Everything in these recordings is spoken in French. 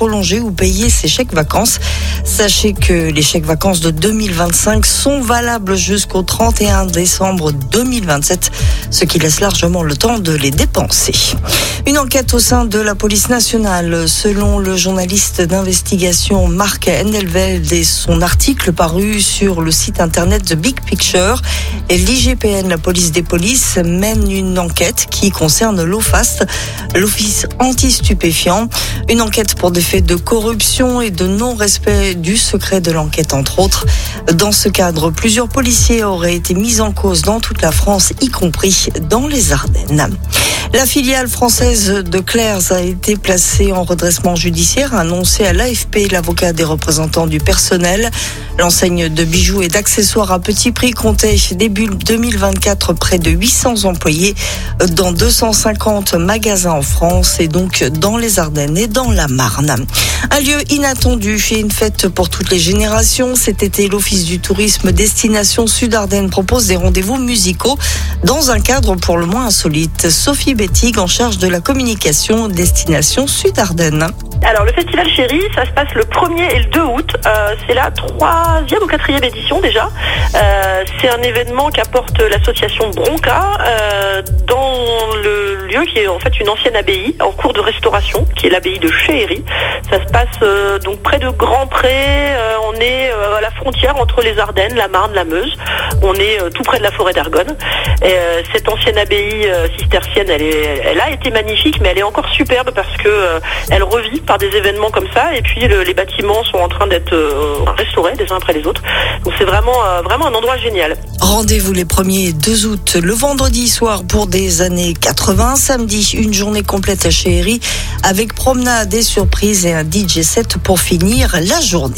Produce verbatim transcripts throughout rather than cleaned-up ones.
prolonger ou payer ses chèques vacances. Sachez que les chèques vacances de deux mille vingt-cinq sont valables jusqu'au trente et un décembre deux mille vingt-sept, ce qui laisse largement le temps de les dépenser. Une enquête au sein de la police nationale, selon le journaliste d'investigation Marc Endelveld et son article paru sur le site internet The Big Picture, et l'I G P N, la police des polices, mène une enquête qui concerne l'OFAST, l'Office anti-stupéfiant. Une enquête pour des faits de corruption et de non-respect du secret de l'enquête, entre autres. Dans ce cadre, plusieurs policiers auraient été mis en cause dans toute la France, y compris dans les Ardennes. La filiale française de Claire's a été placée en redressement judiciaire, a annoncé à l'A F P l'avocat des représentants du personnel. L'enseigne de bijoux et d'accessoires à petit prix comptait début deux mille vingt-quatre près de huit cents employés dans deux cent cinquante magasins en France et donc dans les Ardennes et dans la Marne. Un lieu inattendu et une fête pour toutes les générations. Cet été, l'Office du tourisme Destination Sud-Ardennes propose des rendez-vous musicaux dans un cadre pour le moins insolite. Sophie Bettig, en charge de la communication Destination Sud-Ardennes. Alors le festival Chéri, ça se passe le premier et le deux août. Euh, c'est la troisième ou quatrième édition déjà. Euh, c'est un événement qu'apporte l'association Bronca euh, dans le lieu qui est en fait une ancienne abbaye en cours de restauration, qui est l'abbaye de Chéhéry. Ça se passe euh, donc près de Grand-Pré. Euh, on est euh, à la frontière entre les Ardennes, la Marne, la Meuse. On est euh, tout près de la forêt d'Argonne. Et, euh, cette ancienne abbaye euh, cistercienne, elle, est, elle a été magnifique, mais elle est encore superbe parce que euh, elle revit par des événements comme ça, et puis le, les bâtiments sont en train d'être euh, restaurés les uns après les autres. Donc c'est vraiment euh, vraiment un endroit génial. Rendez-vous les premier et deux août, le vendredi soir pour des années quatre-vingts. Samedi, une journée complète à Chéhéry avec promenade, des surprises et un D J set pour finir la journée.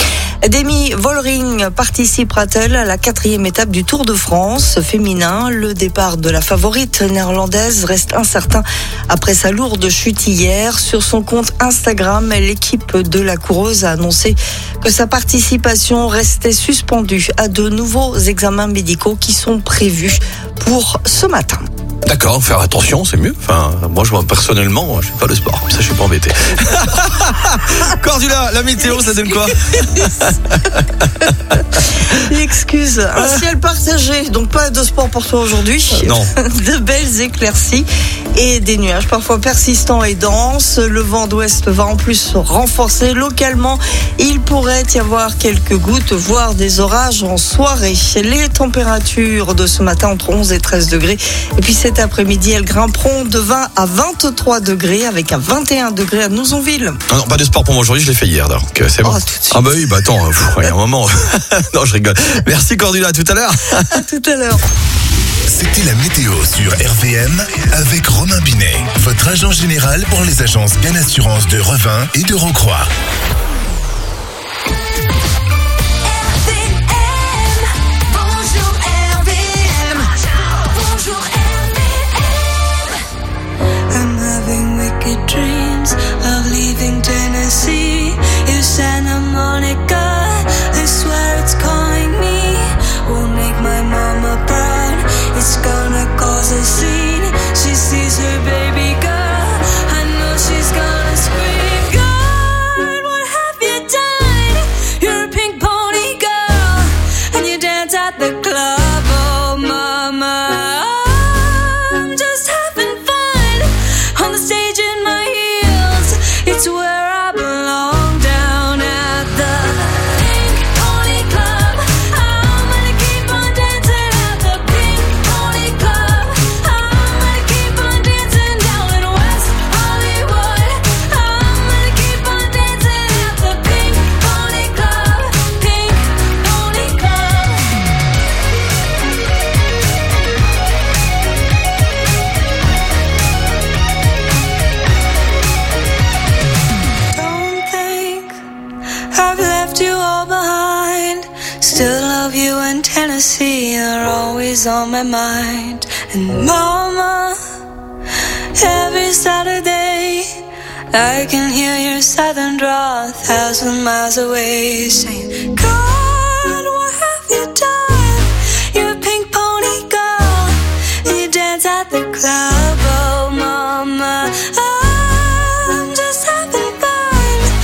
Demi Vollering participera-t-elle à la quatrième étape du Tour de France féminin? Le départ de la favorite néerlandaise reste incertain après sa lourde chute hier. Sur son compte Instagram, l'équipe de la coureuse a annoncé que sa participation restait suspendue à de nouveaux examens médicaux qui sont prévus pour ce matin. D'accord, faire attention, c'est mieux. Enfin, moi, je vois personnellement, je fais pas le sport, ça, je suis pas embêté. Cordula, la météo, ça donne quoi? L'excuse, un ciel partagé, donc pas de sport pour toi aujourd'hui. Non. De belles éclaircies et des nuages parfois persistants et denses. Le vent d'ouest va en plus se renforcer localement. Il pourrait y avoir quelques gouttes, voire des orages en soirée. Les températures de ce matin entre onze et treize degrés. Et puis cet après-midi, elles grimperont de vingt à vingt-trois degrés avec un vingt et un degrés à Nouzonville. Ah non, pas de sport pour moi aujourd'hui, je l'ai fait hier, donc c'est bon. Oh, tout de suite. Ah bah oui, bah attends, il y a un moment. Non, je rigole. Merci Cordula, à tout à l'heure. À tout à l'heure. C'était la météo sur R V M avec Romain Binet, votre agent général pour les agences Bien Assurance de Revin et de Rocroi. Dreams of leaving Tennessee. You Santa Monica, I swear it's calling me. Will make my mama proud. It's gonna cause a scene. She sees her baby girl. I know she's gonna scream. God, what have you done? You're a pink pony girl, and you dance at the club. Oh, mama, I'm just having fun on the stage in my heels. It's where I belong, down at the Pink Pony Club. I'm gonna keep on dancing at the Pink Pony Club. I'm gonna keep on dancing down in West Hollywood. I'm gonna keep on dancing at the Pink Pony Club. Pink Pony Club. Don't think I've left you all behind. Still love you in Tennessee. You're always on my mind. And mama, every Saturday I can hear your southern drawl a thousand miles away, saying, God, what have you done? You're a pink pony girl, and you dance at the club. Oh, mama, I'm just having fun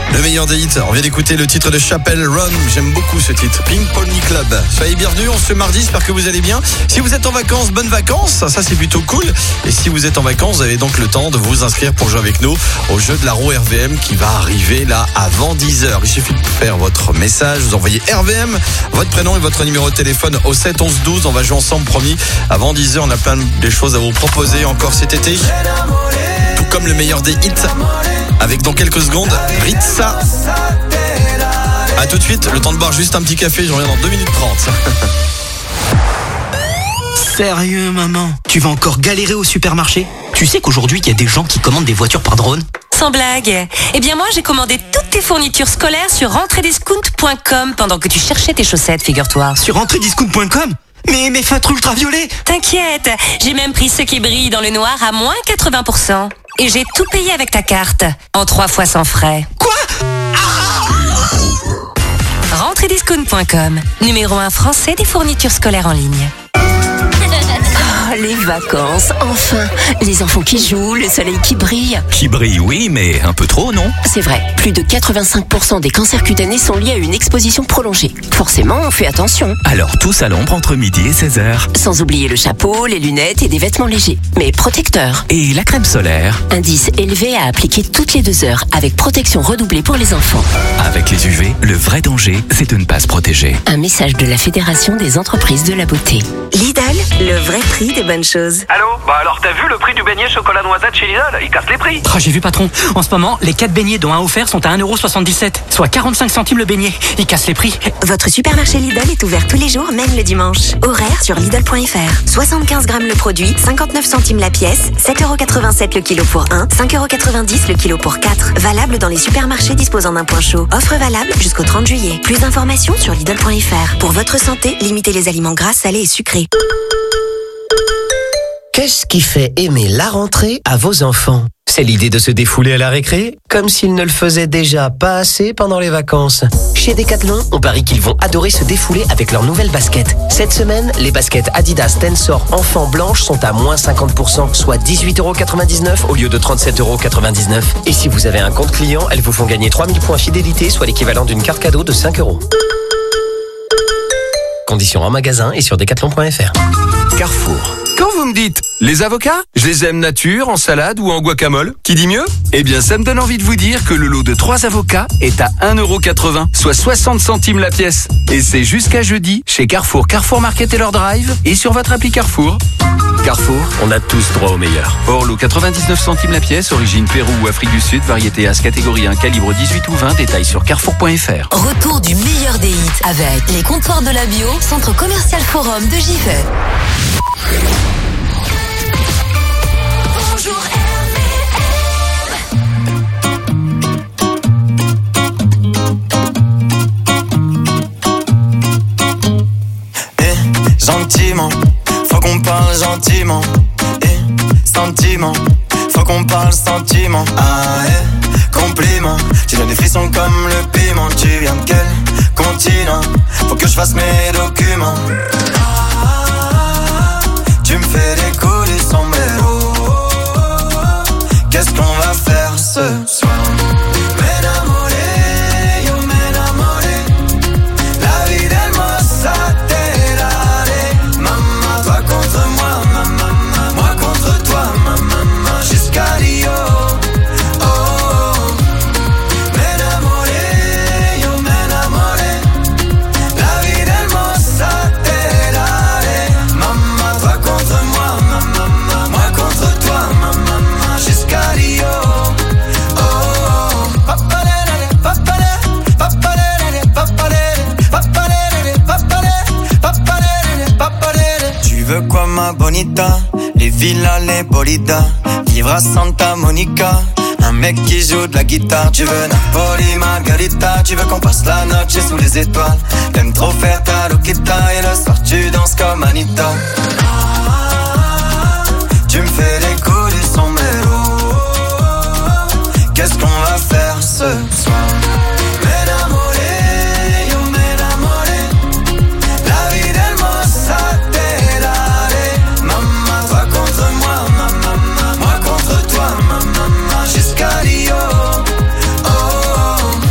Le meilleur des hits, on vient d'écouter le titre de Chappell Run. J'aime beaucoup ce titre, Ping Pony Club. Soyez bienvenus, on se mardi, j'espère que vous allez bien. Si vous êtes en vacances, bonnes vacances, ça c'est plutôt cool. Et si vous êtes en vacances, vous avez donc le temps de vous inscrire pour jouer avec nous au jeu de la roue R V M qui va arriver là avant dix heures. Il suffit de faire votre message, vous envoyez R V M, votre prénom et votre numéro de téléphone au sept onze douze. On va jouer ensemble, promis. Avant dix heures, on a plein de choses à vous proposer encore cet été. Tout comme le meilleur des hits. Avec dans quelques secondes, Ritza. A tout de suite, le temps de boire juste un petit café, je reviens dans deux minutes trente. Sérieux, maman? Tu vas encore galérer au supermarché? Tu sais qu'aujourd'hui, il y a des gens qui commandent des voitures par drone? Sans blague. Eh bien moi, j'ai commandé toutes tes fournitures scolaires sur rentrée discount point com pendant que tu cherchais tes chaussettes, figure-toi. Sur rentrée discount point com? Mais mes feutres ultraviolets! T'inquiète, j'ai même pris ceux qui brillent dans le noir à moins quatre-vingts pour cent. Et j'ai tout payé avec ta carte, en trois fois sans frais. Quoi? rentrée discount point com, numéro un français des fournitures scolaires en ligne. Oh, les vacances, enfin. Les enfants qui jouent, le soleil qui brille. Qui brille, oui, mais un peu trop, non? C'est vrai, plus de quatre-vingt-cinq pour cent des cancers cutanés sont liés à une exposition prolongée. Forcément, on fait attention. Alors tous à l'ombre entre midi et seize heures. Sans oublier le chapeau, les lunettes et des vêtements légers. Mais protecteurs. Et la crème solaire? Indice élevé à appliquer toutes les deux heures, avec protection redoublée pour les enfants. Avec les U V, le vrai danger, c'est de ne pas se protéger. Un message de la Fédération des entreprises de la beauté. Lidl, le vrai prix des bonnes choses. Allô? Bah alors t'as vu le prix du beignet chocolat noisette chez Lidl? Il casse les prix. Oh, j'ai vu, patron. En ce moment, les quatre beignets dont un offert sont à un euro soixante-dix-sept, soit quarante-cinq centimes le beignet. Ils cassent les prix. Votre supermarché Lidl est ouvert tous les jours, même le dimanche. Horaire sur Lidl point F R. soixante-quinze grammes le produit, cinquante-neuf centimes la pièce, sept euros quatre-vingt-sept le kilo pour un, cinq euros quatre-vingt-dix le kilo pour quatre. Valable dans les supermarchés disposant d'un point chaud. Offre valable jusqu'au trente juillet. Plus d'informations sur Lidl point F R. Pour votre santé, limitez les aliments gras, salés et sucrés. Qu'est-ce qui fait aimer la rentrée à vos enfants? C'est l'idée de se défouler à la récré, comme s'ils ne le faisaient déjà pas assez pendant les vacances. Chez Decathlon, on parie qu'ils vont adorer se défouler avec leurs nouvelles baskets. Cette semaine, les baskets Adidas Tensor enfants blanches sont à moins cinquante pour cent, soit dix-huit euros quatre-vingt-dix-neuf au lieu de trente-sept euros quatre-vingt-dix-neuf. Et si vous avez un compte client, elles vous font gagner trois mille points fidélité, soit l'équivalent d'une carte cadeau de cinq euros. Conditions en magasin et sur decathlon point F R. Carrefour. Quand vous me dites les avocats, je les aime nature, en salade ou en guacamole, qui dit mieux? Eh bien, ça me donne envie de vous dire que le lot de trois avocats est à un euro quatre-vingts, soit soixante centimes la pièce. Et c'est jusqu'à jeudi chez Carrefour, Carrefour Market et leur drive et sur votre appli Carrefour. Carrefour, on a tous droit au meilleur. Hors lot quatre-vingt-dix-neuf centimes la pièce, origine Pérou ou Afrique du Sud, variété As catégorie un, calibre dix-huit ou vingt, détails sur carrefour point F R. Retour du meilleur des hits avec les comptoirs de la bio, centre commercial Forum de Givet. Bonjour Eh, gentiment, faut qu'on parle gentiment. Eh, sentiment, faut qu'on parle sentiment. Ah, eh, compliment, tu donnes des frissons comme le piment. Tu viens de quel continent? Faut que je fasse mes documents. Tu me fais décoller sans mélo. Qu'est-ce qu'on va faire ce soir? M'enamoré, yo m'enamoré. La vie del mossa terare. Maman, toi contre moi, maman, moi contre toi, maman, jusqu'à Rio. Oh, oh. M'enamoré, yo m'enamoré. La vie del mossa terare. Maman, toi contre moi, maman, moi contre toi, maman, jusqu'à Rio. Oh, oh. Papalele, papalele, papalele, papalele, papalele, papalele, papalele, papalele. Tu veux quoi ma bonita? Les villas, les bolidas, vivre à Santa Monica. Un mec qui joue de la guitare. Tu veux Napoli, Margarita. Tu veux qu'on passe la noche sous les étoiles. T'aimes trop faire ta loquita. Et le soir tu danses comme Anita. Tu me fais décoller sans mélo. Qu'est-ce qu'on va faire ce soir? M'enamoré, yo m'enamoré. La vie del mossa terare. Maman, toi contre moi, maman, moi contre toi, maman, jusqu'à Rio. Oh, oh.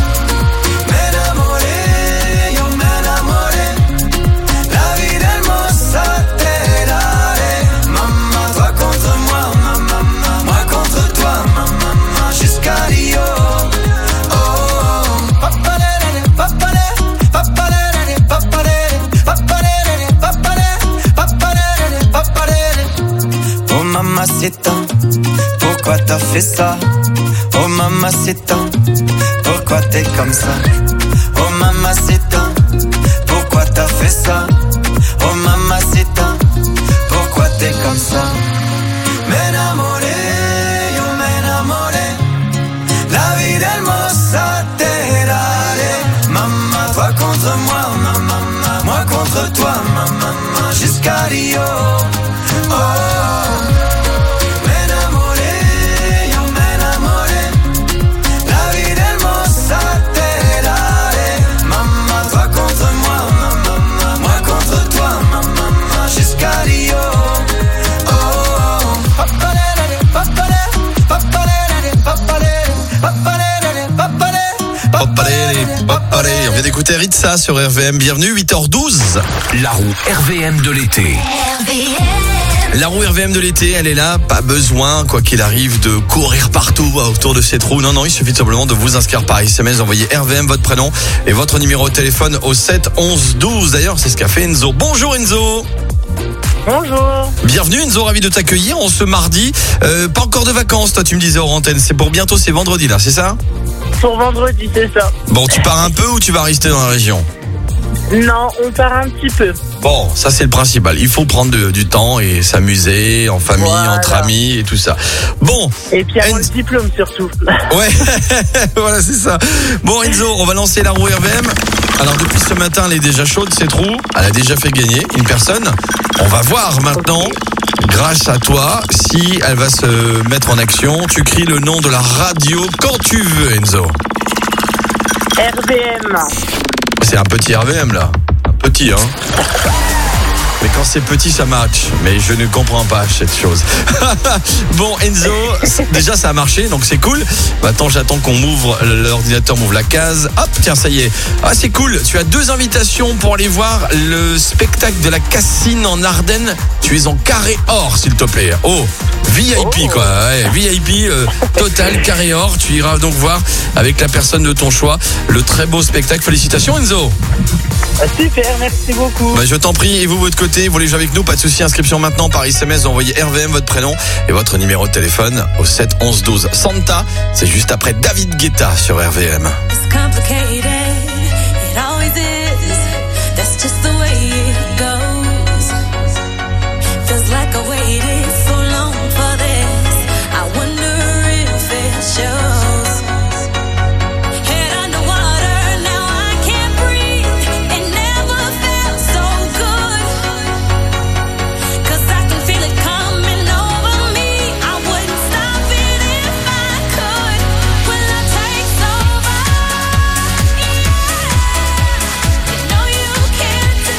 mamacita, pourquoi t'as fait ça? Oh mamacita, pourquoi t'es comme ça? Oh mamacita, pourquoi t'as fait ça? Oh mamacita, pourquoi t'es comme ça? M'enamoré, yo m'enamoré, la vida hermosa te daré. Maman, toi contre moi, maman, moi contre toi, maman, jusqu'à Rio. Oh, m'enamoré, yo m'enamoré, la vida hermosa te daré. Maman, toi contre moi, maman, moi contre toi, maman, jusqu'à Rio. On vient d'écouter Ritza sur R V M. Bienvenue, huit heures douze. La roue R V M de l'été. La roue R V M de l'été, elle est là. Pas besoin, quoi qu'il arrive, de courir partout autour de cette roue. Non, non, il suffit tout simplement de vous inscrire par S M S. Envoyez R V M, votre prénom et votre numéro de téléphone au sept onze douze. D'ailleurs, c'est ce qu'a fait Enzo. Bonjour Enzo. Bonjour. Bienvenue Enzo, ravi de t'accueillir en ce mardi. Euh, pas encore de vacances, toi tu me disais hors antenne. C'est pour bientôt, c'est vendredi là, c'est ça? Pour vendredi, c'est ça. Bon, tu pars un peu ou tu vas rester dans la région? Non, on part un petit peu. Bon, ça c'est le principal. Il faut prendre de- du temps et s'amuser en famille, Voilà. entre amis et tout ça. Bon. Et puis avoir le diplôme surtout. Ouais, voilà, c'est ça. Bon, Enzo, on va lancer la roue R V M. Alors, depuis ce matin, elle est déjà chaude, cette roue. Elle a déjà fait gagner une personne. On va voir maintenant, grâce à toi, si elle va se mettre en action. Tu cries le nom de la radio quand tu veux, Enzo. R V M. C'est un petit R V M, là. Un petit, hein. Mais quand c'est petit, ça match. Mais je ne comprends pas cette chose. Bon, Enzo, déjà ça a marché, donc c'est cool. Maintenant, j'attends qu'on m'ouvre, l'ordinateur m'ouvre la case. Hop, tiens, ça y est. Ah, c'est cool. Tu as deux invitations pour aller voir le spectacle de la Cassine en Ardennes. Tu es en carré or, s'il te plaît. Oh, V I P, quoi. Ouais, V I P euh, total, carré or. Tu iras donc voir avec la personne de ton choix le très beau spectacle. Félicitations, Enzo. Super, merci beaucoup. Bah, je t'en prie, et vous, votre côté, vous voulez jouer avec nous, pas de souci, inscription maintenant par S M S, envoyez R V M, votre prénom et votre numéro de téléphone au sept onze douze. Santa, c'est juste après David Guetta sur R V M. It's complicated, it always is. That's just the way it goes. Feels like I waited so long for this. I wonder if it shows. Head underwater, now I can't breathe. It never felt so good. 'Cause I can feel it coming over me. I wouldn't stop it if I could. When love takes over, yeah. You know you can't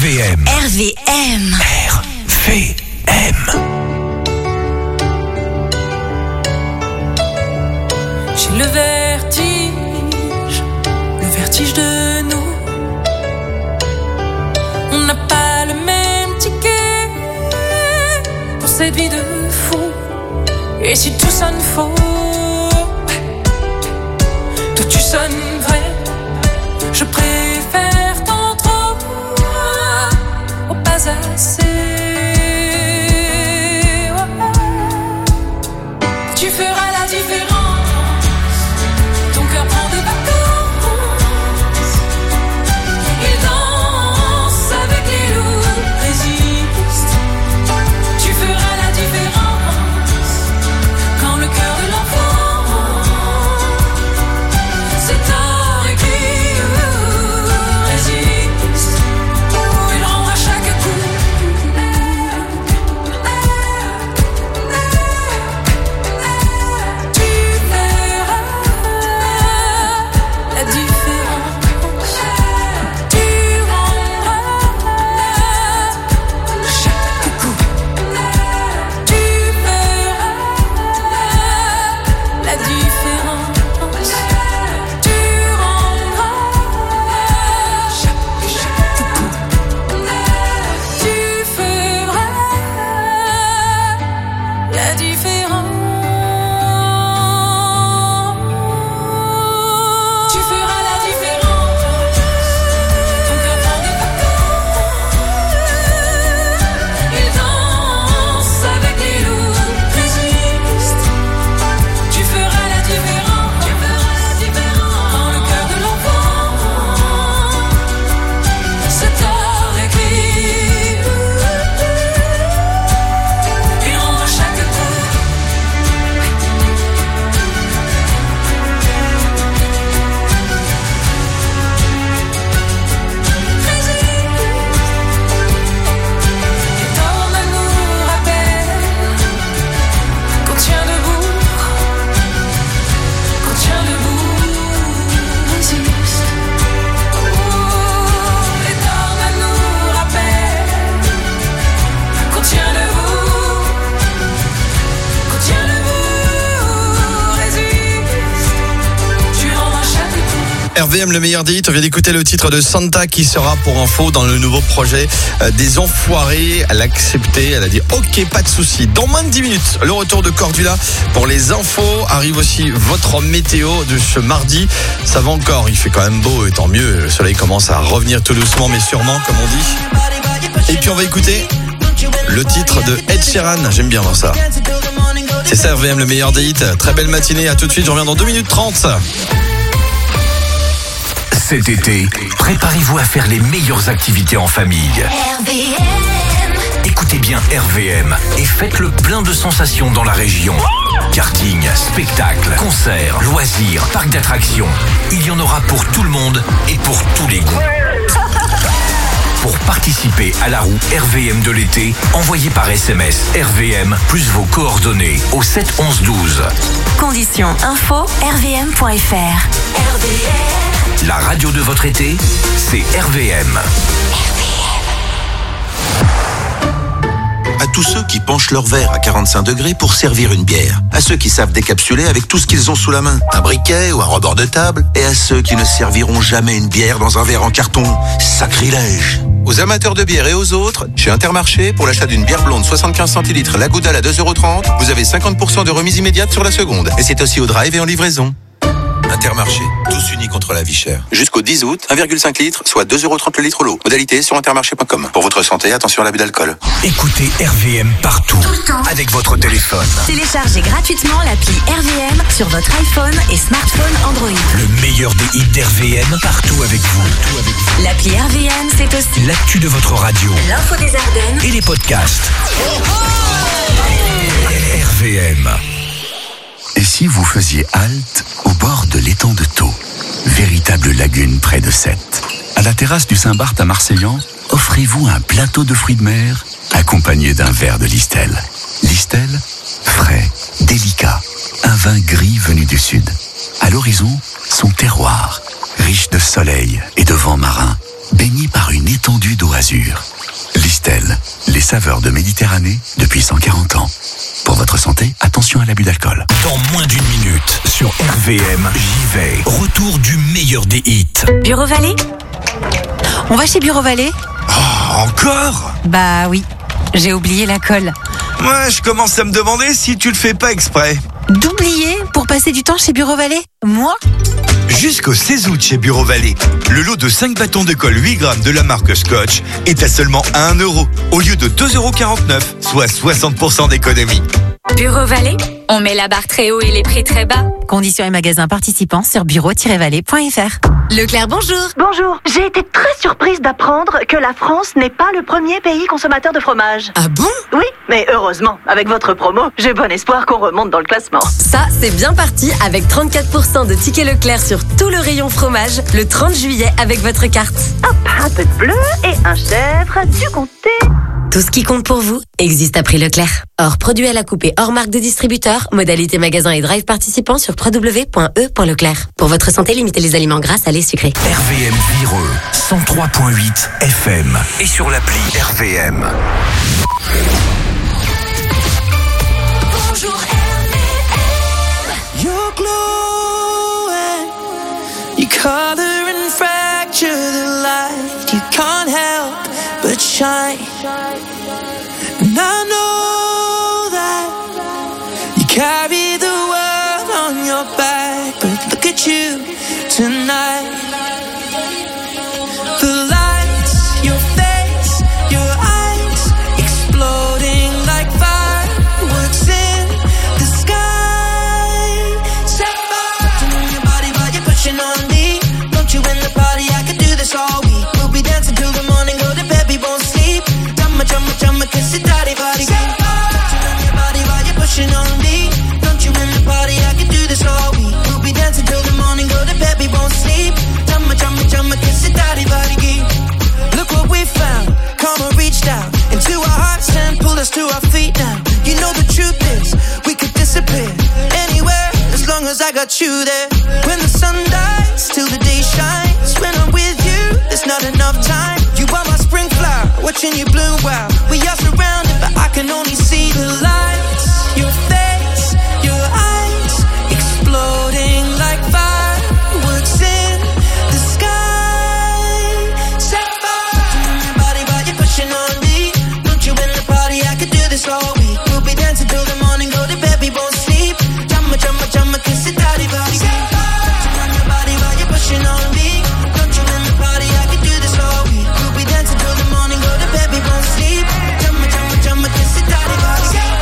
V M. R V M. R V M. J'ai le vertige, le vertige de nous. On n'a pas le même ticket pour cette vie de fou. Et si tout sonne faux, toi tu sonnes vrai. Je préfère tant trop au pas assez. Tu feras la différence. Ton cœur prend des vacances. Il danse avec les loups, résiste. Tu feras la différence. Quand le cœur de l'enfant c'est tard et qui résiste. Il rend à chaque coup. La différence, tu rendras chaque coup. Tu verras la différence, tu rendras chaque, chaque coup. Tu feras la différence. Tu feras la différence. Ton cœur prend des vacances. Il danse avec les loups, résiste. Tu feras la différence. Tu feras la différence. Quand le cœur de l'enfant c'est tard écrit. Il rend à chaque coup. Et ton amour rappelle qu'on tient debout, qu'on tient debout, résiste. Et ton amour rappelle qu'on tient debout, qu'on tient debout, résiste. Tu rends à chaque coup. R V M, le meilleur des hits. On vient d'écouter le titre de Santa qui sera pour info dans le nouveau projet euh, des Enfoirés. Elle a accepté, elle a dit ok, pas de souci. Dans moins de dix minutes, le retour de Cordula pour les infos. Arrive aussi votre météo de ce mardi. Ça va encore, il fait quand même beau et tant mieux. Le soleil commence à revenir tout doucement mais sûrement, comme on dit. Et puis on va écouter le titre de Ed Sheeran. J'aime bien voir ça. C'est ça R V M, le meilleur des hits. Très belle matinée, à tout de suite. Je reviens dans deux minutes trente. Cet été, préparez-vous à faire les meilleures activités en famille. R V M. Écoutez bien R V M et faites le plein de sensations dans la région. Karting, spectacles, concerts, loisirs, parcs d'attractions. Il y en aura pour tout le monde et pour tous les goûts. Pour participer à la roue R V M de l'été, envoyez par S M S R V M plus vos coordonnées au sept onze douze. Conditions info R V M point F R. R V M. La radio de votre été, c'est R V M. À tous ceux qui penchent leur verre à quarante-cinq degrés pour servir une bière. À ceux qui savent décapsuler avec tout ce qu'ils ont sous la main, un briquet ou un rebord de table. Et à ceux qui ne serviront jamais une bière dans un verre en carton. Sacrilège! Aux amateurs de bière et aux autres, chez Intermarché, pour l'achat d'une bière blonde soixante-quinze centilitres, la Goudal à deux euros trente, vous avez cinquante pour cent de remise immédiate sur la seconde. Et c'est aussi au drive et en livraison. Intermarché, tous unis contre la vie chère. Jusqu'au dix août, un virgule cinq litres, soit deux euros trente le litre l'eau. Modalité sur intermarché point com. Pour votre santé, attention à l'abus d'alcool. Écoutez R V M partout, avec votre téléphone. Téléchargez gratuitement l'appli R V M sur votre iPhone et smartphone Android. Le meilleur des hits d'R V M partout avec vous. L'appli R V M, c'est aussi l'actu de votre radio, l'info des Ardennes et les podcasts. R V M. Et si vous faisiez halte au bord de l'étang de Thau, véritable lagune près de Sète? À la terrasse du Saint-Barth à Marseillan, offrez-vous un plateau de fruits de mer accompagné d'un verre de Listel. Listel, frais, délicat, un vin gris venu du sud. À l'horizon, son terroir, riche de soleil et de vent marin. baignée par une étendue d'eau azur. Listel, les saveurs de Méditerranée depuis cent quarante ans. Pour votre santé, attention à l'abus d'alcool. Dans moins d'une minute, sur R V M, j'y vais. Retour du meilleur des hits. Bureau Vallée ? On va chez Bureau Vallée ? Oh, encore ? Bah oui, j'ai oublié la colle. Ouais, je commence à me demander si tu le fais pas exprès. D'oublier pour passer du temps chez Bureau Vallée ? Moi ? Jusqu'au seize août chez Bureau Vallée, le lot de cinq bâtons de colle huit grammes de la marque Scotch est à seulement un euro au lieu de deux euros quarante-neuf, soit soixante pour cent d'économie. Bureau Vallée, on met la barre très haut et les prix très bas. Conditions et magasins participants sur bureau tiret vallée point f r. Leclerc, bonjour. Bonjour, j'ai été très surprise d'apprendre que la France n'est pas le premier pays consommateur de fromage. Ah bon ? Oui, mais heureusement, avec votre promo, j'ai bon espoir qu'on remonte dans le classement. Ça, c'est bien parti avec trente-quatre pour cent de tickets Leclerc sur tout le rayon fromage le trente juillet avec votre carte. Hop, un peu de bleu et un chèvre, du comté. Tout ce qui compte pour vous existe à prix Leclerc. Hors produit à la coupe et hors marque de distributeur, modalité magasin et drive participants sur w w w point e point leclerc. Pour votre santé, limitez les aliments gras, salés, sucrés. R V M Vireux, cent trois point huit F M et sur l'appli R V M. Bonjour R V M. You're glowing, you color and fracture the light. You can't help but shine. And I know that you carry the world on your back, but look at you tonight. The lights, your face, your eyes, exploding like fireworks in the sky. Set fire to your body while you're pushing on me. Don't you in the party? I could do this all week. We'll be dancing till the morning, go to bed, we won't sleep. Chumma, chumma, chumma, kiss it, daddy, body. Touching on your body while you're pushing on me. Don't you in the party? I could do this all week. We'll be dancing till the morning, go to bed, we won't sleep. Chumma, chumma, chumma, kiss it, daddy, body. Look what we found. Karma reached out into our hearts and pulled us to our feet now. You know the truth is, we could disappear anywhere as long as I got you there. When the sun dies, till the day shines. When I'm with you, there's not enough time. You are my spring flower, watching you bloom wild. We are surrounded, but I can only see the lights. Your face, your eyes, exploding like fireworks in the sky. Set fire to your body while you're pushing on me. Don't you in the party? I could do this all week. We'll be dancing till the morning, go to bed, we won't sleep. Chumma, chumma, chumma, kiss it, daddy, body. Touching on your body while you're pushing on me. Don't you in the party? I could do this all week. We'll be dancing till the morning, go to bed, we won't sleep. Chumma, chumma, chumma, kiss it, daddy, body.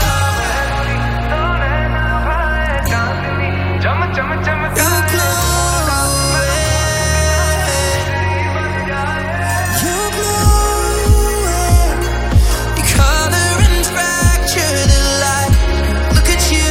You're glowing. You're glowing. You color and fracture the light. Look at you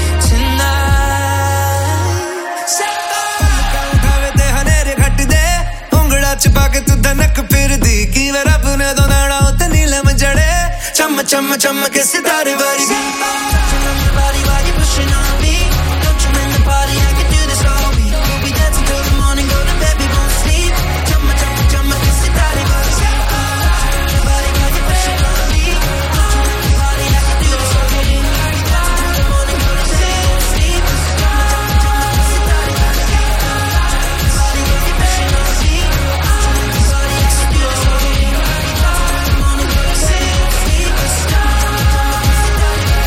tonight. Set fire. भावे हनेरे घट दे उंगड़ा छुपा के तू धनक फिर दी की वे रब ने तो नाड़ा उते नीलम जड़े चम चम चम के सितारे वाली Body while you're pushing on me. Don't you in the party? I could do this all week. We'll be dancing till the morning, go to bed, we won't sleep. Chumma, chumma, chumma, kiss it, daddy, body. Body while you're pushing on me. Don't you in the party? I could do this all week. We'll be dancing till the morning, go to bed, we won't sleep. Chumma, chumma, chumma, kiss it, daddy, body. Body while you're pushing on me. Don't you in the party? I could do this all week. We'll be dancing till the morning, go to bed, we won't sleep. Chumma, chumma, chumma, kiss it, daddy, body.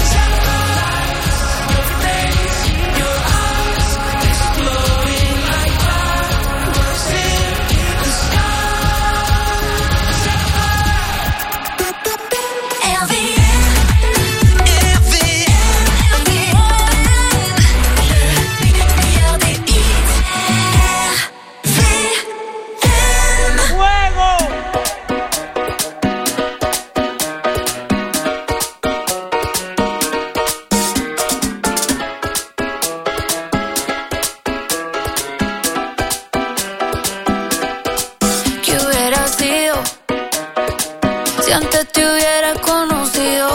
¿Qué hubiera sido si antes te hubiera conocido?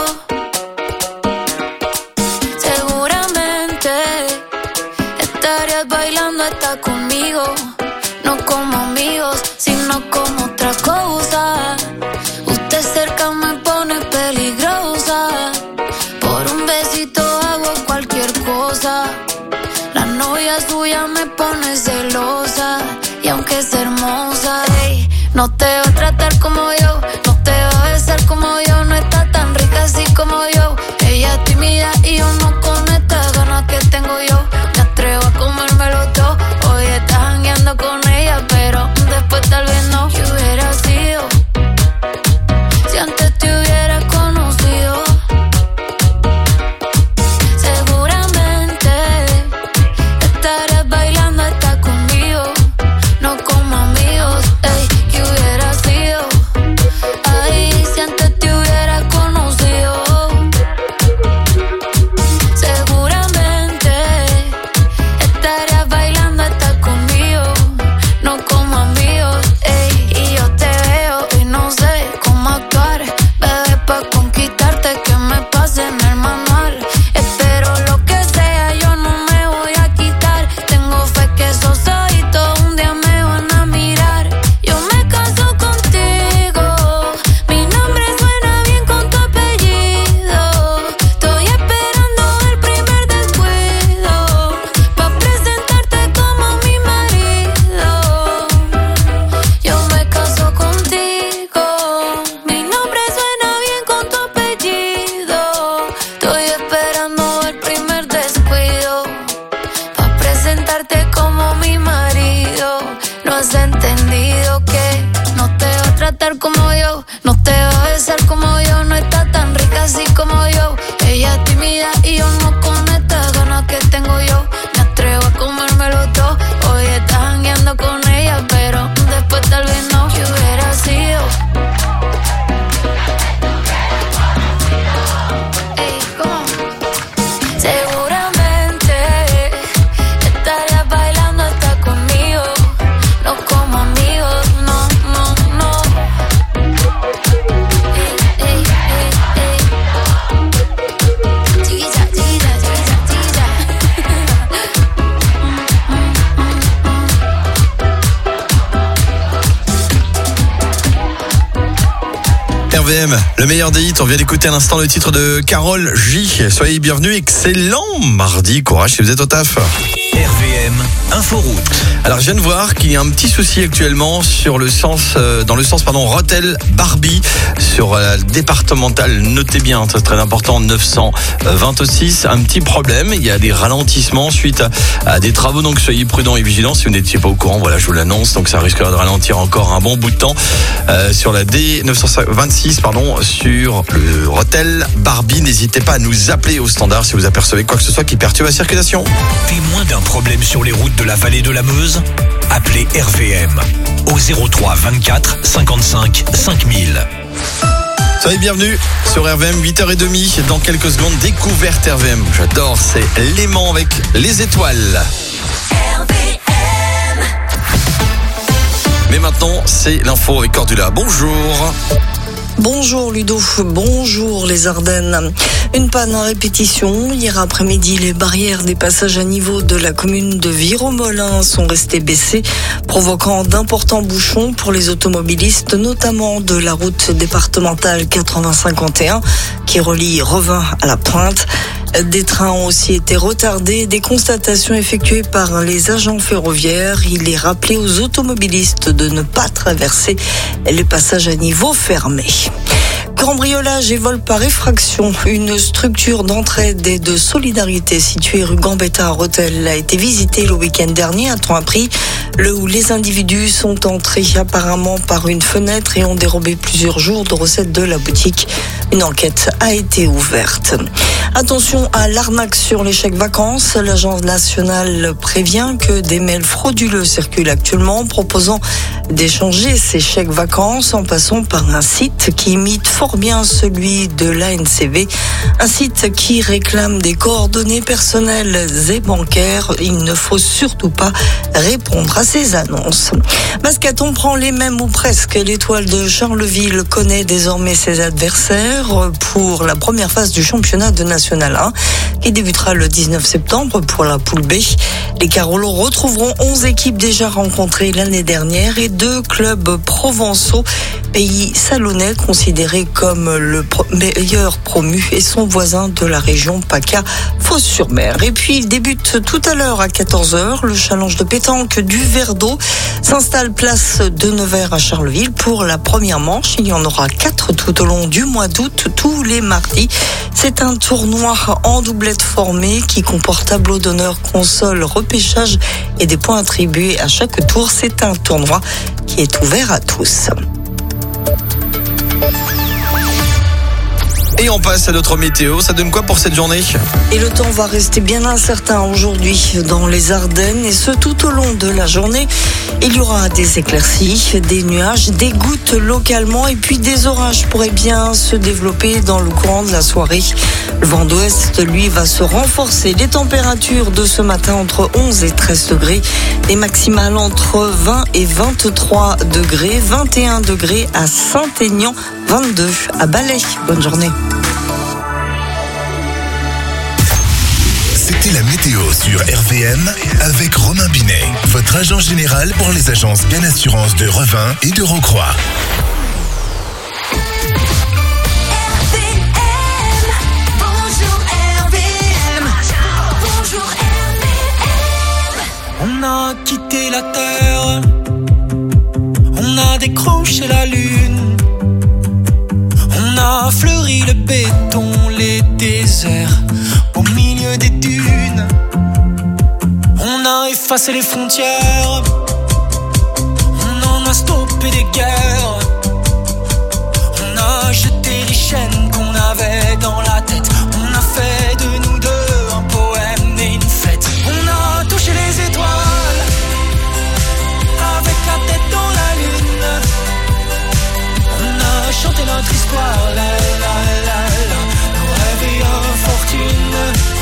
Seguramente estarías bailando hasta conmigo, no como amigos. sino como otra cosa. Usted cerca me pone peligrosa. Por un besito hago cualquier cosa. La novia suya me pone celosa. Y aunque es hermosa, ey, no te va a tratar como yo, no te va a besar como yo, no está tan rica así como yo. Ella es tímida y yo no con estas ganas que tengo yo. Me atrevo a comérmelo todo. Hoy estás jangueando con ella, pero después tal vez no. ¿Qué hubiera sido si antes te hubiera conocido? Seguramente estarías bailando hasta conmigo, no como amigos. Ey, ¿qué hubiera sido? Ay, si antes te hubiera conocido. Seguramente estarías bailando hasta conmigo, no como amigos. Ey, y yo te veo y no sé cómo actuar, bebé, pa' conquistarte que me pase en el manual. Espero lo que sea, yo no me voy a quitar. Tengo fe que esos ojitos un día me van a mirar. Yo me caso contigo, mi nombre suena bien con tu apellido. Estoy esperando el primer descuido pa' presentarte como mi marido. Yo me caso contigo, mi nombre suena bien con tu apellido. Estoy esperando el primer descuido pa' presentarte como mi marido. No has entendido que no te va a tratar como yo, no te va a besar como yo, no está tan rica así como yo. Ella es tímida y yo no con estas ganas que tengo yo. Me atrevo a comérmelo todo. Hoy estás jangueando con ella, pero después tal vez no. ¿Qué hubiera sido? Ey, ¿cómo? Seguramente estarías bailando hasta conmigo, no como amigos, no, no, no. Ey, ey, ey, ey. Chiquilla, chiquilla, chiquilla, chiquilla. R V M, le meilleur des hits. On vient d'écouter à l'instant le titre de Karol J. Soyez bienvenus, excellent mardi, courage si vous êtes au taf. R V M Inforoute. Alors je viens de voir qu'il y a un petit souci actuellement sur le sens, euh, dans le sens pardon, Rethel Barbie sur la départementale. Notez bien, c'est très important, neuf cent vingt-six. Un petit problème, il y a des ralentissements suite à, à des travaux, donc soyez prudents et vigilants si vous n'étiez pas au courant. Voilà, je vous l'annonce, donc ça risque de ralentir encore un bon bout de temps euh, sur la D neuf cent vingt-six, pardon, sur le Rethel Barbie. N'hésitez pas à nous appeler au standard si vous apercevez quoi que ce soit qui perturbe la circulation. Témoin d'un problème sur les routes de la vallée de la Meuse? Appelez R V M au zéro trois vingt-quatre cinquante-cinq cinq mille. Soyez bienvenus sur R V M, huit heures trente. Dans quelques secondes, découverte R V M. J'adore, c'est l'aimant avec les étoiles. Mais maintenant, c'est l'info avec Cordula. Bonjour. Bonjour Ludo, bonjour les Ardennes. Une panne à répétition. Hier après-midi, les barrières des passages à niveau de la commune de Viromolin sont restées baissées, provoquant d'importants bouchons pour les automobilistes, notamment de la route départementale quatre-vingts cinquante et un qui relie Revin à la Pointe. Des trains ont aussi été retardés. Des constatations effectuées par les agents ferroviaires. Il est rappelé aux automobilistes de ne pas traverser les passages à niveau fermés. Cambriolage et vol par effraction. Une structure d'entraide et de solidarité située rue Gambetta à Rethel a été visitée le week-end dernier, a-t-on appris, le où les individus sont entrés apparemment par une fenêtre et ont dérobé plusieurs jours de recettes de la boutique. Une enquête a été ouverte. Attention à l'arnaque sur les chèques vacances. L'Agence nationale prévient que des mails frauduleux circulent actuellement proposant d'échanger ces chèques vacances en passant par un site qui imite fort bien celui de l'A N C V. Un site qui réclame des coordonnées personnelles et bancaires. Il ne faut surtout pas répondre à ces annonces. Basketon prend les mêmes ou presque. L'Étoile de Charleville connaît désormais ses adversaires pour la première phase du championnat de National un qui débutera le dix-neuf septembre pour la poule B. Les Carolos retrouveront onze équipes déjà rencontrées l'année dernière et deux clubs provençaux, pays salonnais considéré comme le meilleur promu et son voisin de la région PACA, Fos-sur-Mer. Et puis il débute tout à l'heure à quatorze heures. Le challenge de pétanque du verre d'eau s'installe place de Nevers à Charleville pour la première manche. Il y en aura quatre tout au long du mois d'août, tous les mardis. C'est un tournoi en doublette formé qui comporte tableau d'honneur, console, repêchage et des points attribués à chaque tour. C'est un tournoi qui est ouvert à tous. Et on passe à notre météo. Ça donne quoi pour cette journée ? Et le temps va rester bien incertain aujourd'hui dans les Ardennes et ce tout au long de la journée. Il y aura des éclaircies, des nuages, des gouttes localement et puis des orages pourraient bien se développer dans le courant de la soirée. Le vent d'ouest, lui, va se renforcer. Les températures de ce matin entre onze et treize degrés. Les maximales entre vingt et vingt-trois degrés. vingt et un degrés à Saint-Aignan, vingt-deux à Balai. Bonne journée. C'était la météo sur R V M avec Romain Binet, votre agent général pour les agences Bien Assurance de Revin et de Rocroi. On a quitté la terre, on a décroché la lune, on a fleuri le béton, les déserts au milieu des dunes. On a effacé les frontières, on en a stoppé des guerres, on a jeté les chaînes qu'on avait dans la tête, on a fait de nous deux un poème et une fête. On a touché les étoiles avec la tête dans la lune, on a chanté notre histoire, la la la la, nos rêves et infortune.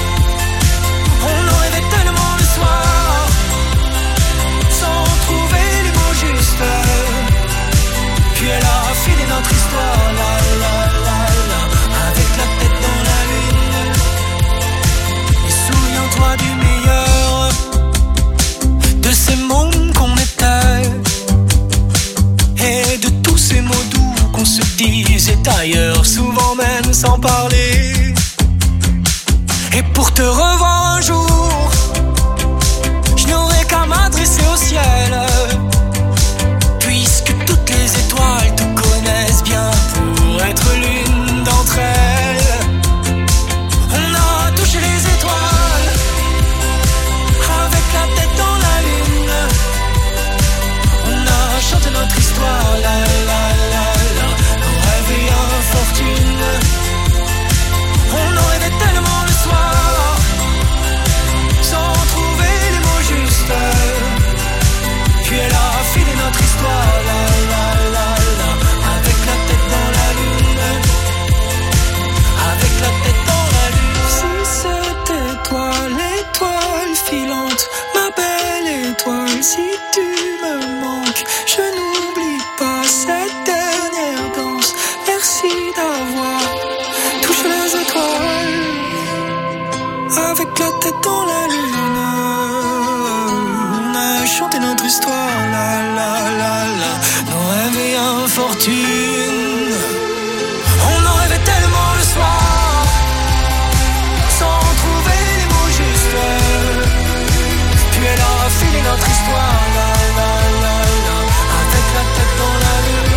On en rêvait tellement le soir, sans trouver les mots justes. Puis elle a filé notre histoire, la la la la, avec la tête dans la lune. Et souviens-toi du meilleur, de ces mômes qu'on était, et de tous ces mots doux qu'on se disait ailleurs, souvent même sans parler. Et pour te revoir un jour, je n'aurai qu'à m'adresser au ciel, puisque toutes les étoiles te connaissent bien pour être l'une d'entre elles. On a touché les étoiles avec la tête dans la lune, on a chanté notre histoire, la la la la, nos rêves et infortune. On en rêvait tellement le soir, sans trouver les mots justes. Puis elle a filé notre histoire, la la la la, avec la tête dans la lune, avec la tête dans la lune. Si c'était toi l'étoile filante, ma belle étoile, si tu me manques, je n'oublie pas cette dernière danse. Merci d'avoir touché les étoiles avec la tête dans la lune. On a chanté notre histoire, la la la la, nos rêves et infortune. On en rêvait tellement le soir, sans trouver les mots justes. Puis elle a filé notre histoire, la la la la, avec la tête dans la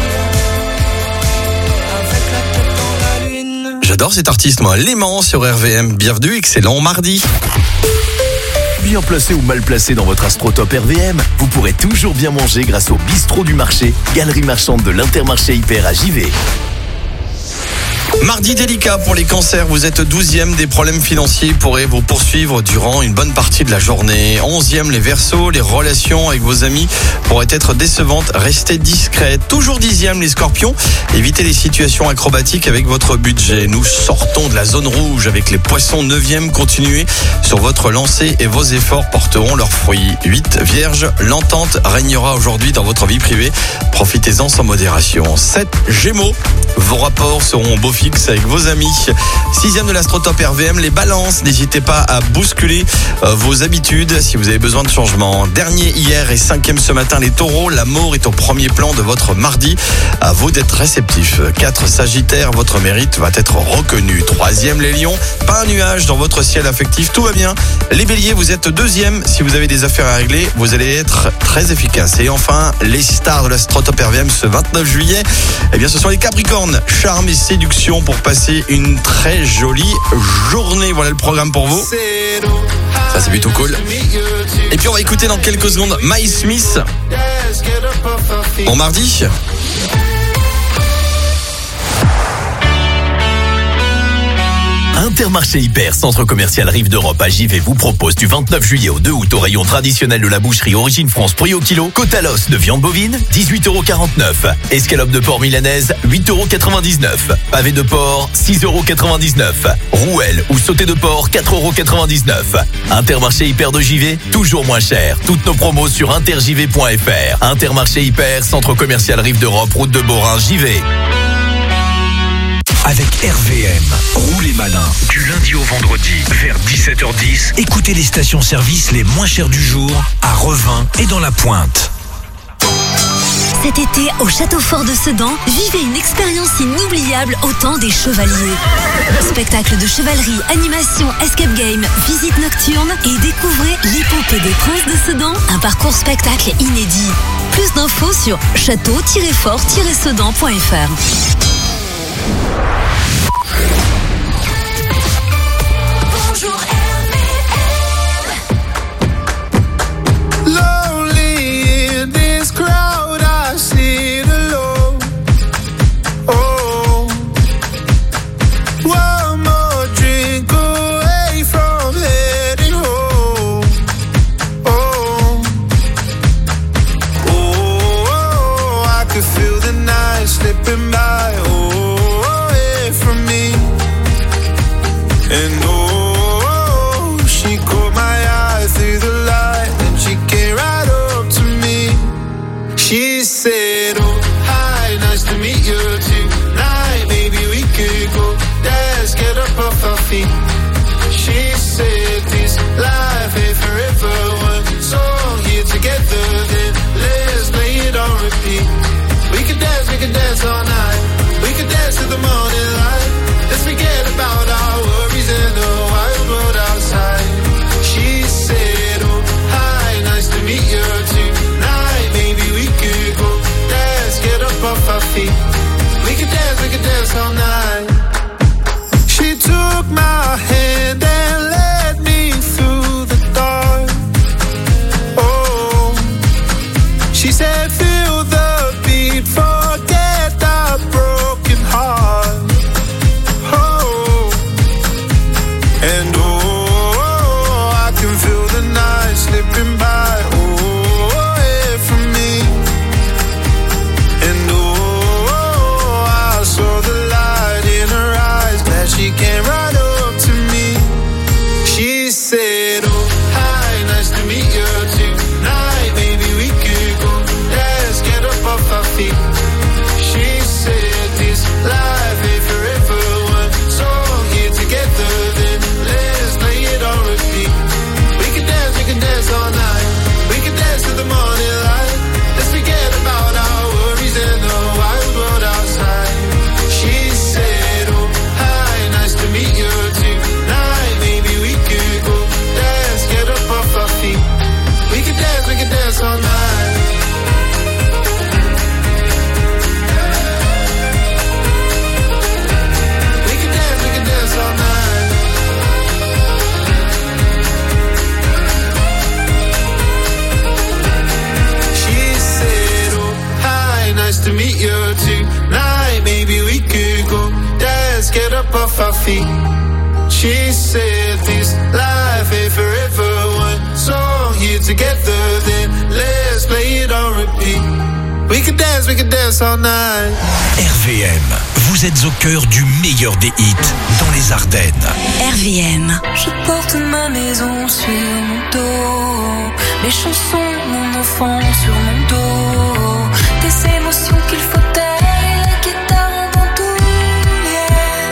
lune, avec la tête dans la lune. J'adore cet artiste, moi. Léman sur R V M. Bienvenue, excellent mardi. Bien placé ou mal placé dans votre Astrotop R V M, vous pourrez toujours bien manger grâce au bistrot du marché, galerie marchande de l'Intermarché Hyper à Givet. Mardi délicat pour les cancers, vous êtes douzième, des problèmes financiers pourraient vous poursuivre durant une bonne partie de la journée. onzième, les Verseaux, les relations avec vos amis pourraient être décevantes, restez discrètes. Toujours dixième, les Scorpions, évitez les situations acrobatiques avec votre budget. Nous sortons de la zone rouge avec les Poissons, neuvième, continuez sur votre lancée et vos efforts porteront leurs fruits. huit, Vierge, l'entente régnera aujourd'hui dans votre vie privée, profitez-en sans modération. sept, Gémeaux, vos rapports seront beaux fixes fixe avec vos amis. Sixième de l'Astrotop R V M, les balances. N'hésitez pas à bousculer euh, vos habitudes si vous avez besoin de changement. Dernier hier et cinquième ce matin, les taureaux. L'amour est au premier plan de votre mardi. À vous d'être réceptifs. Quatre Sagittaires, votre mérite va être reconnu. Troisième, les lions. Pas un nuage dans votre ciel affectif, tout va bien. Les béliers, vous êtes deuxième. Si vous avez des affaires à régler, vous allez être très efficace. Et enfin, les stars de l'Astrotop R V M ce vingt-neuf juillet, eh bien ce sont les Capricornes. Charme et séduction pour passer une très jolie journée. Voilà le programme pour vous. Ça c'est plutôt cool. Et puis on va écouter dans quelques secondes My Smith. Bon mardi. Intermarché Hyper, centre commercial Rive d'Europe à Givet, vous propose du vingt-neuf juillet au deux août au rayon traditionnel de la boucherie Origine France prix au kilo, côte à l'os de viande bovine, dix-huit euros quarante-neuf. Escalope de porc milanaise, huit euros quatre-vingt-dix-neuf. Pavé de porc, six euros quatre-vingt-dix-neuf. Rouelle ou sauté de porc, quatre euros quatre-vingt-dix-neuf. Intermarché Hyper de Givet, toujours moins cher. Toutes nos promos sur intergivet point f r. Intermarché Hyper, centre commercial Rive d'Europe, route de Borin, Givet. Avec R V M, roulez malin. Du lundi au vendredi, vers dix-sept heures dix, écoutez les stations-service les moins chères du jour, à Revin et dans la Pointe. Cet été, au Château Fort de Sedan, vivez une expérience inoubliable au temps des chevaliers. Spectacle de chevalerie, animation, escape game, visite nocturne et découvrez l'épopée des princes de Sedan, un parcours spectacle inédit. Plus d'infos sur château tiret fort tiret sedan point f r. Bonjour R V M. Lonely in this crowd, I sit alone. Oh, one more drink away from heading home. Oh, oh, I could feel the night slipping by. Oh, from me, and oh, she caught my eye through the light, and she came right up to me. She said, oh, hi, nice to meet you tonight. Maybe we could go dance, get up off our feet. She said, this life ain't forever. One song here together, then let's play it on repeat. We could dance, we could dance all night. We could dance to the morning light. Let's forget about our worries and the wild world outside. She said, oh, hi, nice to meet you tonight. Maybe we could go dance, get up off our feet. We could dance, we could dance all night. She took my hand and led me through the dark. Oh, she said, feel the beat, forget the broken heart. Oh, and oh, I can feel the night slipping by. Oh, away from me. And oh, I saw the light in her eyes. Glad she came right up to me. She said, oh, hi, nice to meet you tonight. Maybe we could go dance, get up off our feet. She said, this life ain't forever. One song here together, then let's play it on repeat. We can dance, we can dance all night. We can dance to the morning light. Let's forget about our worries and the wild world outside. She said, oh, hi, nice to meet you tonight. Maybe we could go dance, get up off our feet. We can dance, we can dance all night. We can dance, we can dance all night. She said, oh, hi, nice to meet you tonight. Maybe we could go dance, get up off our feet. She said, this life ain't forever. One song here together, then let's play it on repeat. We could dance, we could dance all night. R V M, vous êtes au cœur du meilleur des hits dans les Ardennes. R V M. Je porte ma maison sur mon dos, mes chansons, mon enfant sur mon dos, des émotions qu'il faut taire, la guitare avant tout, yeah.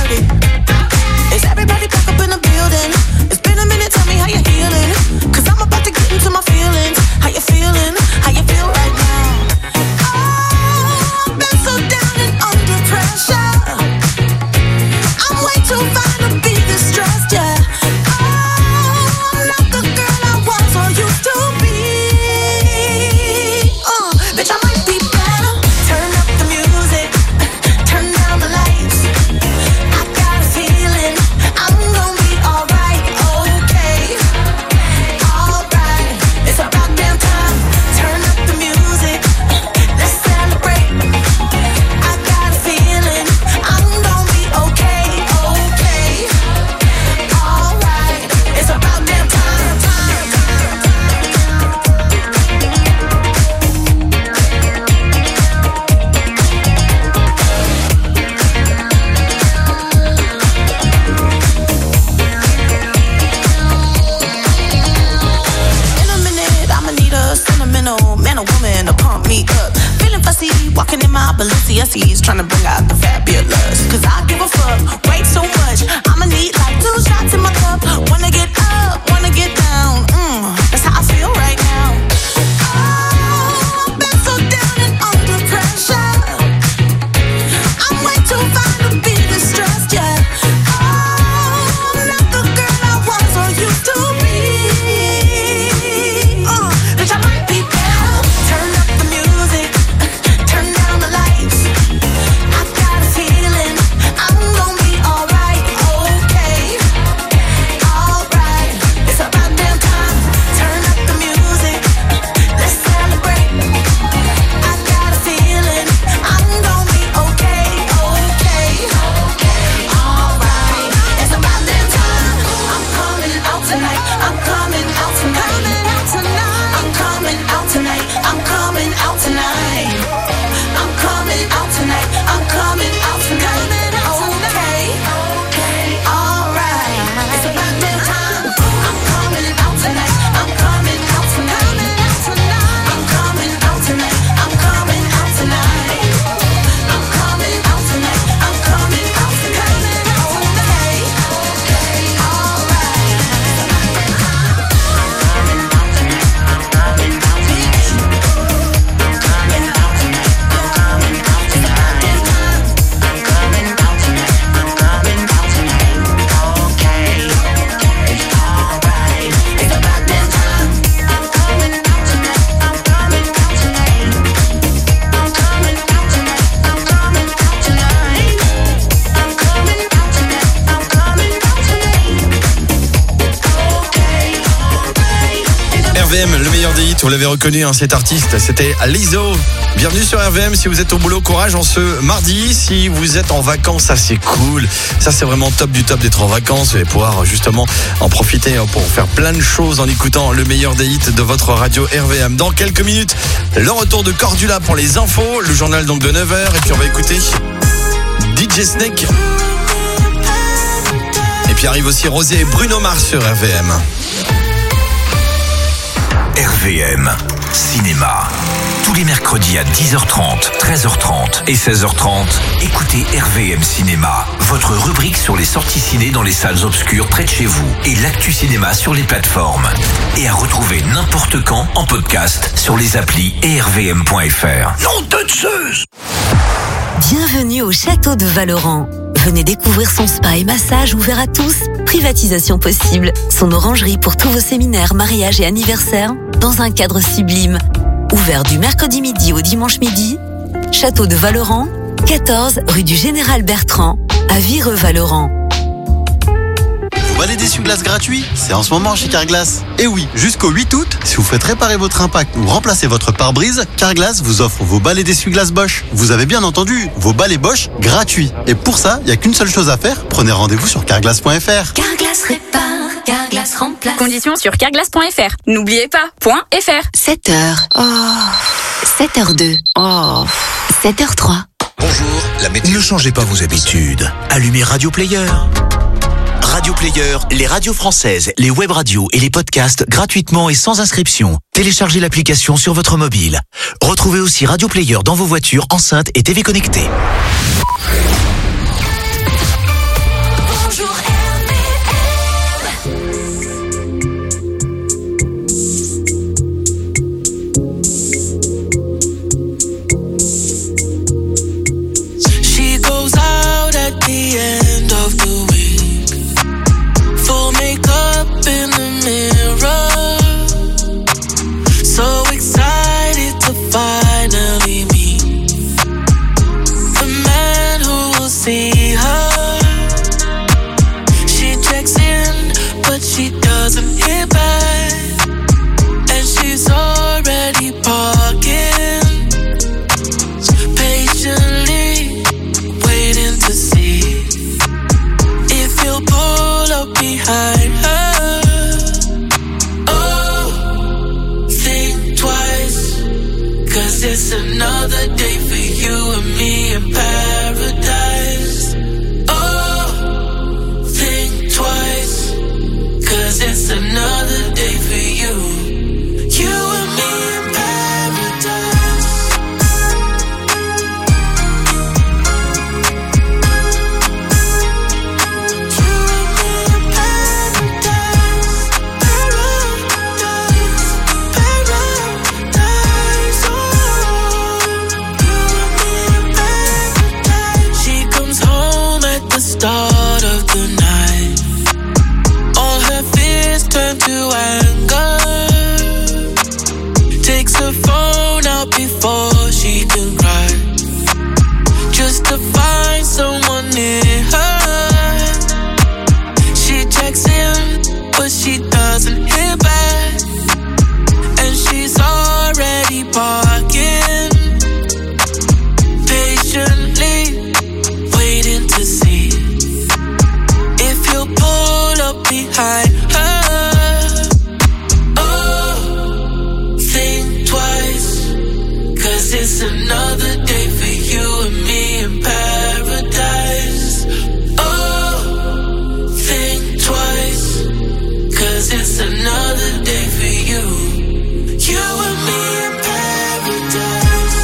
it. Is everybody back up in the building? It's been a minute, tell me how you healing. Cause I'm about to get into my feelings. How you feeling? How you feel right now? Oh, I've been so down and under pressure. I'm way too fine to be distressed, yeah. Oh, I'm not the girl I was or used to be. Uh, bitch, I might be better. Turn up the music, turn down the lights. I got a feeling I'm gonna be alright, okay. Alright, it's about damn time. Turn up the music, let's celebrate. I got a feeling I'm gonna be okay, okay. Alright, it's about damn time, time, time, In a minute, I'ma need a sentimental man or woman to pump me up. Feeling fussy, walking in my Balenciennes, trying to bring out the fabulous. Cause I give a fuck, way too much. I'ma need like two shots in my cup. Wanna get up, wanna get down. Mm, that's how I feel right now. Oh, I've been so down and under pressure. I'm way too fine to be distressed, yeah. Oh, I'm not the girl I was or used to be. Uh, bitch, I might be better. Turn up the music, turn down the lights. I got a feeling I'm gonna be alright, okay. Alright, it's about damn time. Turn up the music, let's celebrate. I got a feeling I'm gonna be okay, okay. Alright, it's about damn time. I'm coming out tonight. I'm coming out tonight. I'm coming out tonight. I'm coming out tonight. I'm coming out tonight. I'm coming out tonight. Okay, alright. It's about damn time. I'm coming out tonight. I'm coming out tonight. I'm coming out tonight. I'm coming out tonight. I'm coming out tonight. I'm coming out tonight. Okay, R V M, le meilleur des hits, vous l'avez reconnu, hein, cet artiste, c'était Lizzo. Bienvenue sur R V M, si vous êtes au boulot, courage en ce mardi. Si vous êtes en vacances, ça c'est cool. Ça c'est vraiment top du top d'être en vacances. Vous allez pouvoir justement en profiter pour faire plein de choses en écoutant le meilleur des hits de votre radio R V M. Dans quelques minutes, le retour de Cordula pour les infos, le journal donc de neuf heures, et puis on va écouter D J Snake. Et puis arrive aussi Rosé et Bruno Mars sur R V M. R V M Cinéma. Tous les mercredis à dix heures trente, treize heures trente et seize heures trente, écoutez R V M Cinéma, votre rubrique sur les sorties ciné dans les salles obscures près de chez vous et l'actu cinéma sur les plateformes. Et à retrouver n'importe quand en podcast sur les applis et r v m point f r. Non de Zeus! Bienvenue au château de Valoran. Venez découvrir son spa et massage ouvert à tous. Privatisation possible. Son orangerie pour tous vos séminaires, mariages et anniversaires dans un cadre sublime. Ouvert du mercredi midi au dimanche midi. Château de Valoran, quatorze rue du Général Bertrand, à Vireux-Valoran. Balai d'essuie-glace gratuit, c'est en ce moment chez Carglass. Et oui, jusqu'au huit août, si vous faites réparer votre impact ou remplacer votre pare-brise, Carglass vous offre vos balais d'essuie-glace Bosch. Vous avez bien entendu, vos balais Bosch gratuits. Et pour ça, il n'y a qu'une seule chose à faire, prenez rendez-vous sur carglass point f r. Carglass répare, Carglass remplace. Conditions sur carglass point f r. N'oubliez pas, point .fr. sept heures. Oh. sept heures deux. Oh. sept heures trois. Bonjour, la météo. Ne changez pas vos habitudes. Allumez Radio Player. Radio Player, les radios françaises, les web radios et les podcasts gratuitement et sans inscription. Téléchargez l'application sur votre mobile. Retrouvez aussi Radio Player dans vos voitures, enceintes et T V connectées. behind her. Oh, think twice, cause it's another day for you and me in paradise. Oh, think twice, cause it's another day for you. You and me in paradise. Start of the night, all her fears turn to anger. Takes her phone out before she can cry, just to find someone near her. She checks in, but she doesn't hear back, and she's already parking, patiently waiting to see he'll pull up behind her. Oh, think twice, cause it's another day for you and me in paradise. Oh, think twice, cause it's another day for you. You and me in paradise.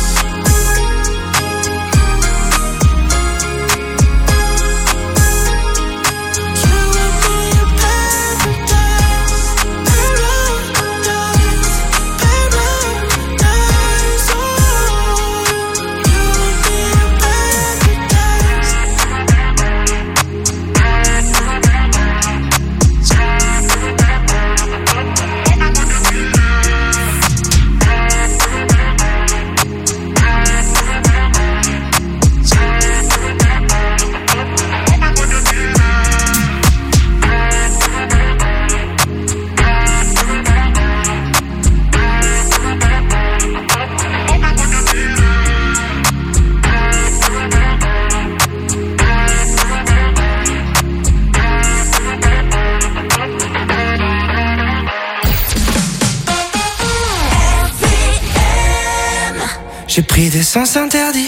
J'ai pris des sens interdits,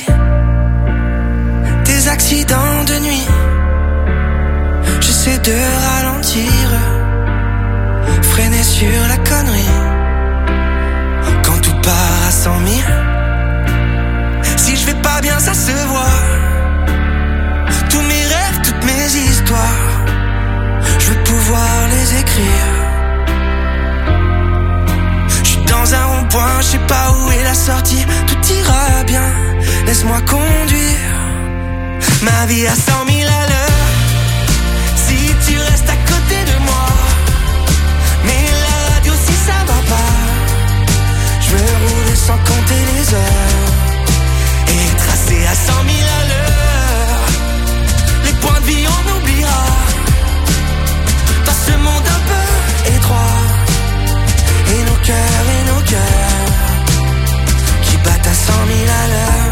des accidents de nuit. J'essaie de ralentir, freiner sur la connerie. Quand tout part à cent mille, si je vais pas bien ça se voit. Tous mes rêves, toutes mes histoires, je veux pouvoir les écrire. Dans un rond-point, je sais pas où est la sortie. Tout ira bien, laisse-moi conduire ma vie à cent mille à l'heure. Si tu restes à côté de moi, mais la radio si ça va pas, je veux rouler sans compter les heures et tracer à cent mille à l'heure. Les points de vie on oubliera dans ce monde un peu étroit. Et nos cœurs, et nos cœurs qui battent à cent mille à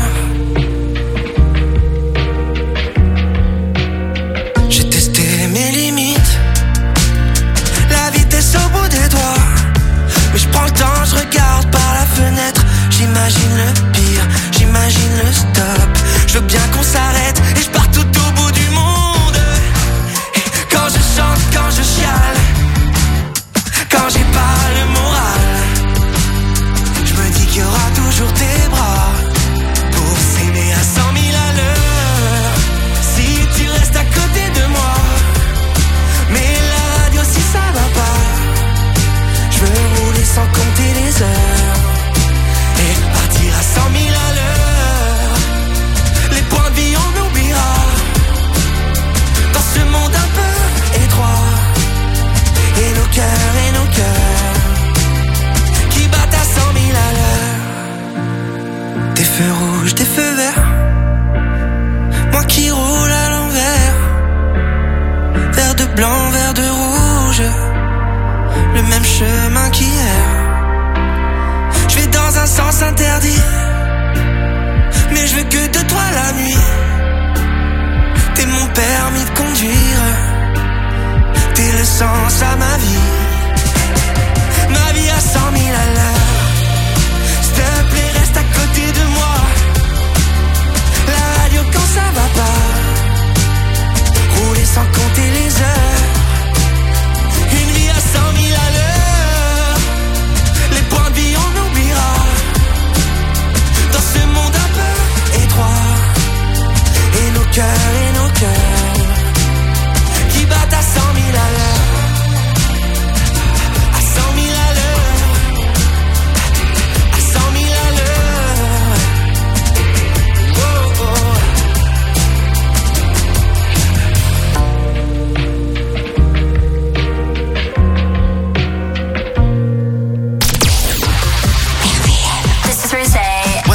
l'heure. J'ai testé mes limites, la vitesse au bout des doigts. Mais je prends le temps, je regarde par la fenêtre. J'imagine le pire, j'imagine le stop. Je veux bien qu'on s'arrête et je pars tout au bout du monde. Et quand je chante, quand je chiale, quand j'ai pas le moral, je me dis qu'il y aura toujours tes bras pour s'aimer à cent mille à l'heure. Si tu restes à côté de moi, mais la radio si ça va pas, je veux rouler sans compter les heures et partir à cent mille à l'heure. Les points de vie on oubliera dans ce monde un peu étroit. Et nos cœurs, et nos cœurs qui battent à cent mille à l'heure. Des feux rouges, des feux verts, moi qui roule à l'envers. Vert de blanc, vert de rouge, le même chemin qu'hier. Je vais dans un sens interdit, mais je veux que de toi la nuit. T'es mon permis de conduire, t'es le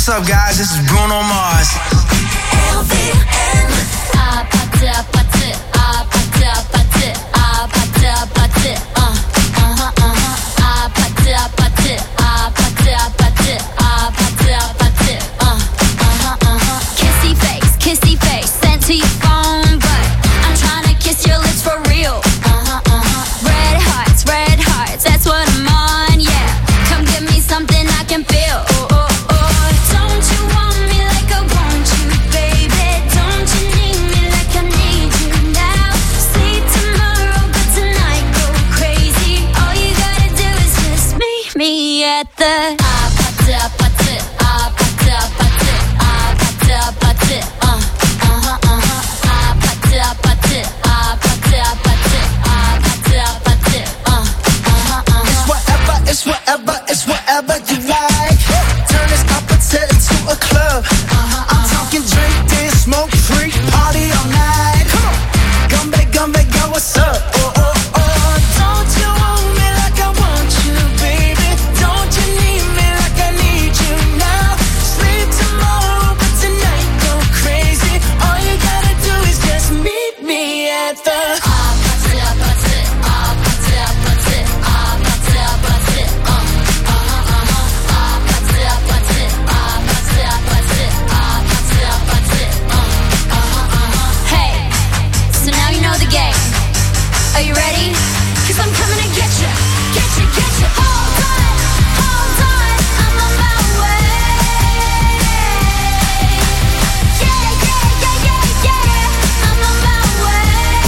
up, guys? This is Bruno Mars. R V M. Ah, pâté, ah, pâté, ah, pâté, ah, pâté, ah, pâté, ah, pâté, ah, uh-huh, uh-huh. Ah, pâté, ah, pâté, ah, pâté, ah, pâté, ah, pâté, ah, pâté, ah, uh-huh, uh-huh. Kissy face, kissy face, sent to your phone, but I'm trying to kiss your lips for real. Uh-huh, uh-huh. Red hearts, red hearts, that's what I'm on, yeah. Come give me something I can feel. Oh, oh, oh. Don't you want me like I want you, baby? Don't you need me like I need you now? Sleep tomorrow, but tonight go crazy. All you gotta do is just meet me at the ah, pâté, ah, pâté, ah, pâté, ah, pâté, ah, pâté, ah, pâté, uh, uh-huh, uh-huh. Ah, pâté, ah, pâté, ah, pâté, ah, pâté, ah, pâté, ah, pâté, uh, uh-huh, uh-huh. It's whatever, it's whatever, it's whatever you like. Turn this opposite into a club. Uh-huh, I'm talking drink, dance, smoke, freak, party all night. Come on, Gumbe, Gumbe, yo, what's up? Oh, oh, oh. Don't you want me like I want you, baby? Don't you need me like I need you now? Sleep tomorrow, but tonight go crazy. All you gotta do is just meet me at the ah, pâté, ah, pâté, ah, pâté, ah, pâté, ah, pâté, ah, pâté, uh, uh-huh, uh-huh. Ah, pâté, ah, pâté, ah, pâté, ah, pâté, ah, pâté, ah, pâté, uh, uh-huh, uh-huh. Hey, so now you know the game. Are you ready? 'Cause I'm coming to get you, get you, get you. Hold on, hold on, I'm on my way. Yeah, yeah, yeah, yeah, yeah, I'm on my way.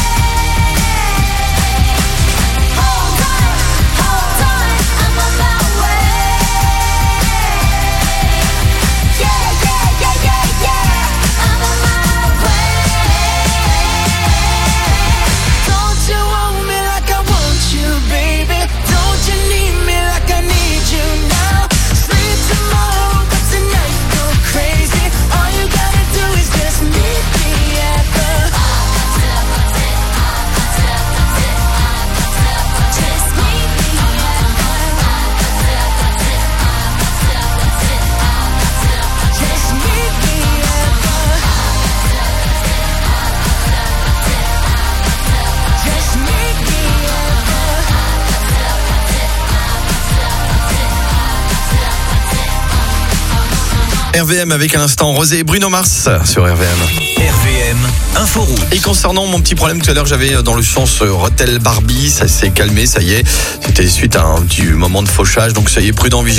Hold on, hold on, I'm on my way. Yeah, yeah, yeah, yeah, yeah, I'm on my way. Don't you want me like I want you, baby? Don't you need me like I need you now? Sleep tomorrow, but tonight go crazy. All you gotta do is just meet me at the Just meet me Just meet me at the Just meet me R V M avec un instant Rosé et Bruno Mars sur R V M. R V M, Inforoute. Et concernant mon petit problème tout à l'heure, j'avais dans le sens euh, Rotel Barbie, ça s'est calmé, ça y est. C'était suite à un petit moment de fauchage, donc ça y est, prudent, vigilant.